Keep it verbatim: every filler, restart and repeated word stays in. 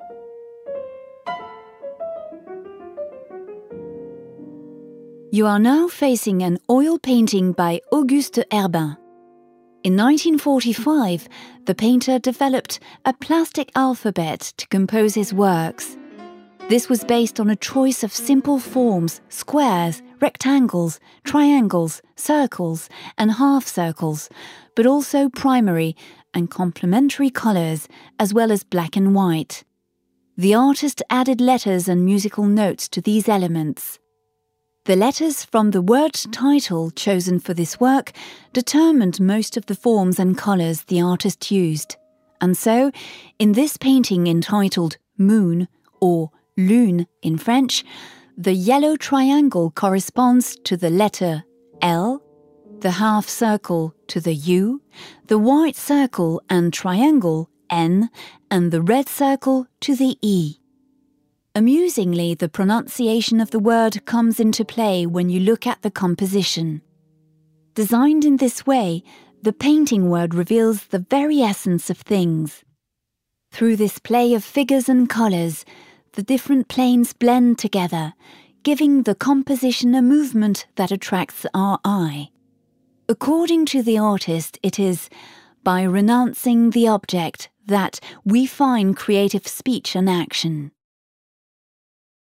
You are now facing an oil painting by Auguste Herbin. In nineteen forty-five, the painter developed a plastic alphabet to compose his works. This was based on a choice of simple forms, squares, rectangles, triangles, circles, and half circles, but also primary and complementary colours, as well as black and white. The artist added letters and musical notes to these elements. The letters from the word title chosen for this work determined most of the forms and colours the artist used. And so, in this painting entitled Moon, or Lune in French, the yellow triangle corresponds to the letter L, the half circle to the U, the white circle and triangle N, and the red circle to the E. Amusingly, the pronunciation of the word comes into play when you look at the composition. Designed in this way, the painting word reveals the very essence of things. Through this play of figures and colours, the different planes blend together, giving the composition a movement that attracts our eye. According to the artist, it is by renouncing the object that we find creative speech and action.